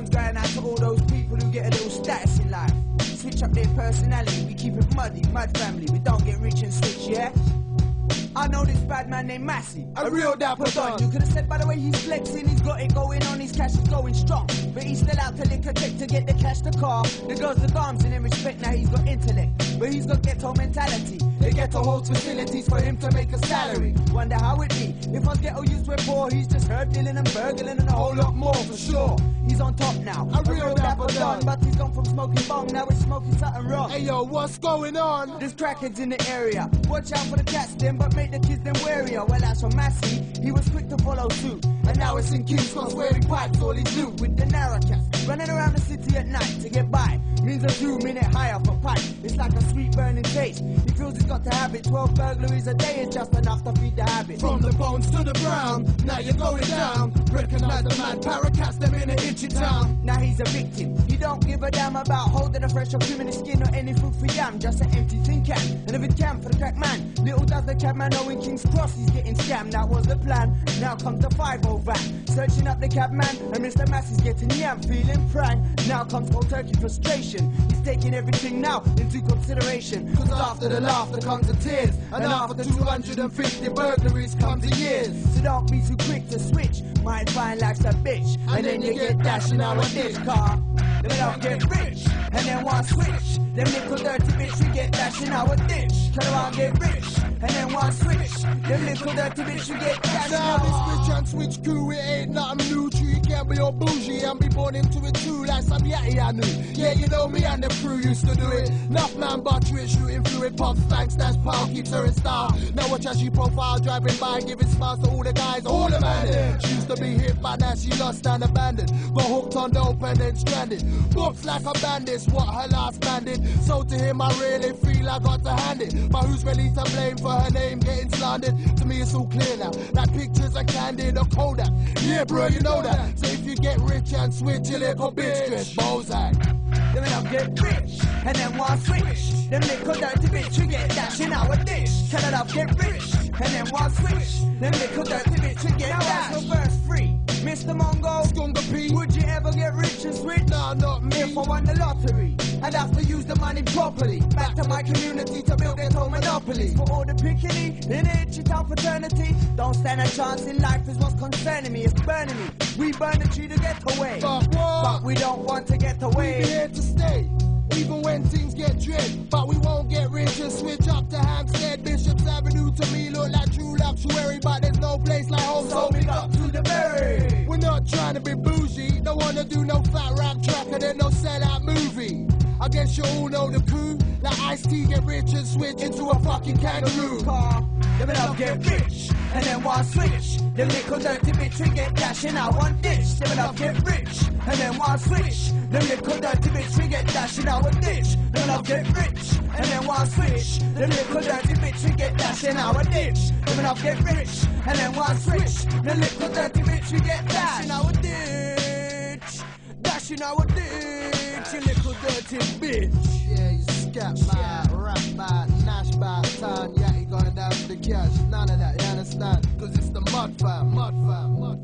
one's going out to all those people who get a little status in life. Switch up their personality, we keep it muddy, mud family. We don't get rich and switch, yeah? I know this bad man named Massey, a real dapper don. You could have said by the way he's flexing, he's got it going on, his cash is going strong. But he's still out to lick a dick to get the cash, the car. The girls, the arms, and in respect now he's got intellect. But he's got ghetto mentality. They ghetto holds facilities for him to make a salary. Wonder how it be, if us ghetto youths were poor, he's just herb dealing and burgling and a whole lot more for sure. He's on top now, a real dapper don. But he's gone from smoking bong, now it's smoking something wrong. Hey yo, what's going on? There's crackheads in the area. Watch out for the cats then, but make the kids them warier. Well, as for Massey, he was quick to follow suit. And now it's in King's Cross where he pipes all his loot with the narrow cats. Running around the city at night to get by means a 2-minute higher for pipe. It's like a sweet burning taste. He feels he's got to have it. 12 burglaries a day is just enough to feed the habit. From the bones to the brown, now you're going down. Recognize the man, paracast them in an itchy town. Now he's a victim. He don't give a damn about holding a fresh or criminal skin or any food for yam. Just an empty tin can. And if it can for the crack man. Little does the cabman know in King's Cross he's getting scammed. That was the plan. Now comes the 5-0 van. Searching up the cabman and Mr. Massey's getting yam, feeling prime. Now comes cold turkey frustration. He's taking everything now into consideration. Cause after the laughter comes the tears. And after 250 burglaries comes the years. So don't be too quick to switch. Might find life's a bitch. And then you get dashing out of this car. They don't get rich. And then one switch. Them little dirty bitch we get dashing out a ditch. Turn around get rich. And then one switch. Them little dirty bitch we get dashing out. Now this rich and switch crew, it ain't nothing new. You can't be all bougie and be born into it too. Like some yatty I knew. Yeah, you know me and the crew used to do it. Enough man butter it, shooting fluid, pop spanks, that's power, keeps her in style. Now watch as she profile, driving by, giving smiles to all the guys, all the man there. She used to be hit, but now she lost and abandoned. Got hooked on dope and then stranded. Books like a bandit, what her last man did. So to him I really feel I got to hand it. But who's really to blame for her name getting slandered? To me it's all clear now, that pictures are candid or Kodak. Yeah bro, you know that. So if you get rich and switch, you little bitch, dress bullseye. Them don't get rich, and then one switch. Them little dirty bitch, you get dashing out a dish. Can it up get rich, and then one switch. Them little dirty bitch, you get dash. Now verse 3, Mr. Mongo, Skunga P. Would you ever get rich and switch? Nah, not me. If I won the lottery, I'd have to use the money properly. Back to my community to build their whole monopoly. For all the pickety in the itchy town fraternity, don't stand a chance in life is what's concerning me. It's burning me. We burn the tree to get away, but we don't want to get away. We be here to stay, even when things get dread. But we won't get rich and switch up to Hampstead. Bishop's Avenue to me look like true luxury, but there's no place like home, so big up to the berry. We're not trying to be bougie, don't wanna do no fat rap track and then no sellout movie. I guess you all know the crew, like Ice-T get rich and switch into a fucking kangaroo car. Them love get rich, and then one switch. Them little dirty bitch we get dashing out one ditch. Them love get rich, and then one switch. Them little dirty bitch we get dashing out a ditch. Them love get rich, and then one switch. Them little dirty bitch we get dashing out a ditch. Them love get rich, and then one switch. Them little dirty bitch we get dashing out a ditch. Dashing out a ditch, you little dirty bitch. Yeah, you scat bad, rap bad, nash bad, time, yeah, he going down to the cash. None of that, you understand? Cause it's the mud fam, mud fam, mud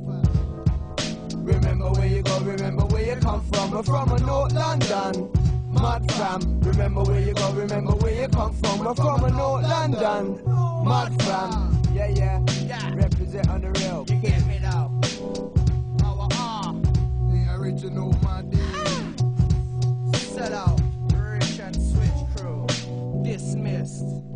fam. Remember where you go, remember where you come from. We're from a North London, mud fam. Remember where you go, remember where you come from. We're from a North London, mud fam. Yeah, yeah, represent on the real. You get me now. The original Monday. Sell out, rich and switch crew. Dismissed.